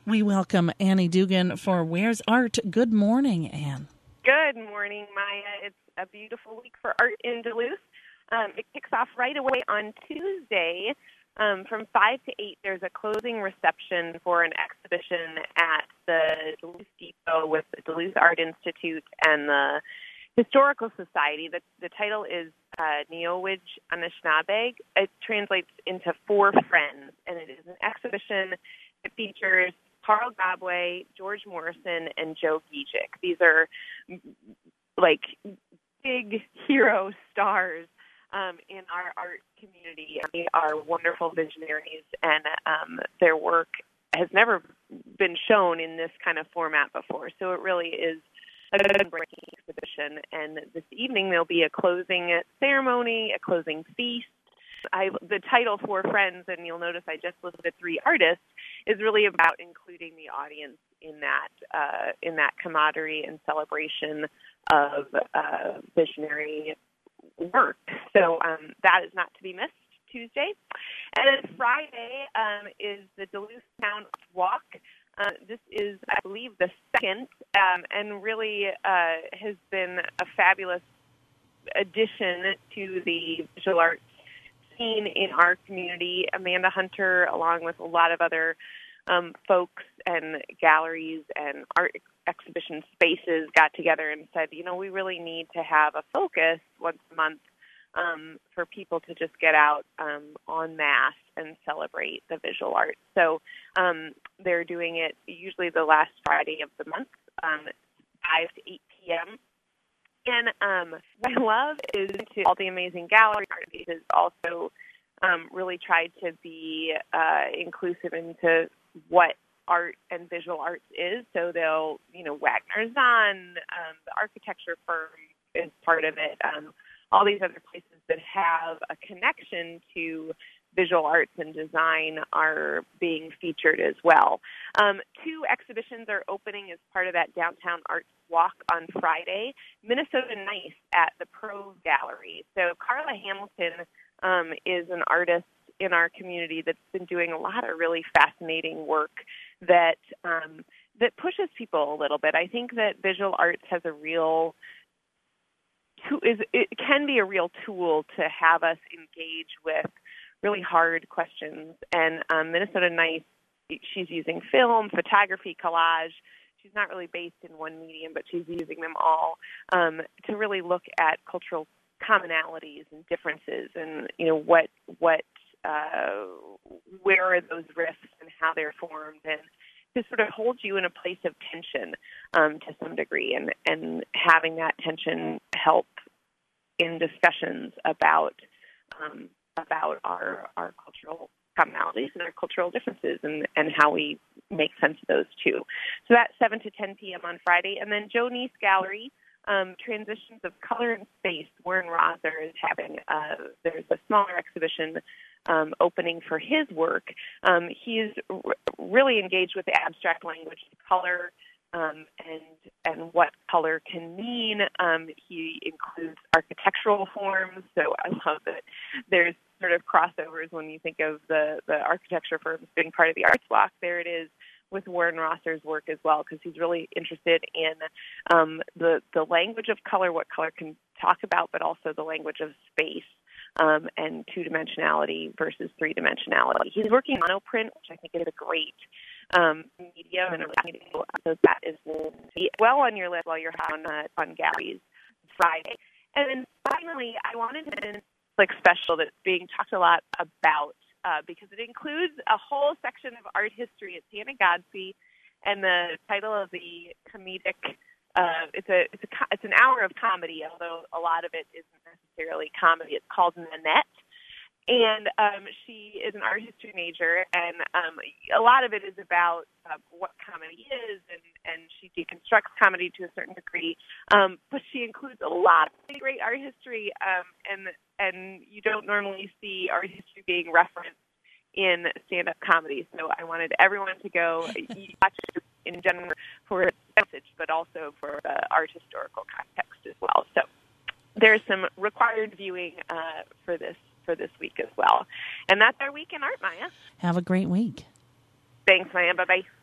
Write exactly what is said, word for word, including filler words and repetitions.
We welcome Annie Dugan for Where's Art. Good morning, Anne. Good morning, Maya. It's a beautiful week for art in Duluth. Um, it kicks off right away on Tuesday. Um, from five to eight, there's a closing reception for an exhibition at the Duluth Depot with the Duluth Art Institute and the Historical Society. The, the title is uh, Neowij Anishinaabe. It translates into Four Friends, and it is an exhibition that features Carl Gabwe, George Morrison, and Joe Gijic. These are like big hero stars um, in our art community. They are wonderful visionaries, and um, their work has never been shown in this kind of format before. So it really is a groundbreaking exhibition. And this evening there'll be a closing ceremony, a closing feast. I, the title, Four Friends, and you'll notice I just listed three artists, is really about including the audience in that uh, in that camaraderie and celebration of uh, visionary work. So um, that is not to be missed Tuesday. And then Friday um, is the Duluth Town Walk. Uh, this is, I believe, the second, um, and really uh, has been a fabulous addition to the visual arts scene in our community. Amanda Hunter, along with a lot of other um, folks and galleries and art exhibition spaces, got together and said, you know, we really need to have a focus once a month um, for people to just get out um, en masse and celebrate the visual arts. So um, they're doing it usually the last Friday of the month, um, five to eight p.m., And um, what I love is to all the amazing gallery artists also um, really tried to be uh, inclusive into what art and visual arts is. So they'll, you know, Wagner Zahn, um, the architecture firm is part of it. Um, all these other places that have a connection to visual arts and design are being featured as well. Um, two exhibitions are opening as part of that Downtown Arts Walk on Friday. Minnesota Nice at the Prove Gallery. So Carla Hamilton um, is an artist in our community that's been doing a lot of really fascinating work that um, that pushes people a little bit. I think that visual arts has a real is it can be a real tool to have us engage with really hard questions. And um, Minnesota Nice, she's using film, photography, collage. She's not really based in one medium, but she's using them all um, to really look at cultural commonalities and differences, and you know what what uh, where are those rifts and how they're formed, and to sort of hold you in a place of tension um, to some degree, and and having that tension help in discussions about um, about our our cultural commonalities and our cultural differences, and, and how we make sense of those too. So that's seven to ten p.m. on Friday. And then Joe Neese Gallery, um, Transitions of Color and Space. Warren Rosser is having, uh, there's a smaller exhibition um, opening for his work. Um, he's r- really engaged with the abstract language of color um, and and what color can mean. Um, he includes architectural forms, so I love that there's sort of crossovers when you think of the, the architecture firms being part of the Arts Walk. There it is with Warren Rosser's work as well, because he's really interested in um, the, the language of color, what color can talk about, but also the language of space um, and two-dimensionality versus three-dimensionality. He's working on monoprint, which I think is a great um, medium, and so that is well on your list while you're on, uh, on galleries Friday. And then finally, I wanted to mention like special that's being talked a lot about uh, because it includes a whole section of art history at Santa Gadsby, and the title of the comedic uh, it's a it's a it's an hour of comedy, although a lot of it isn't necessarily comedy. It's called Nanette, and um, she is an art history major, and um, a lot of it is about uh, what comedy is, and, and she deconstructs comedy to a certain degree. Um, but she includes a lot of great art history, um, and and you don't normally see art history being referenced in stand-up comedy. So I wanted everyone to go watch it in general for its message, but also for the art historical context as well. So there's some required viewing uh, for this for this week as well. And that's our week in art, Maya. Have a great week. Thanks, Maya. Bye-bye.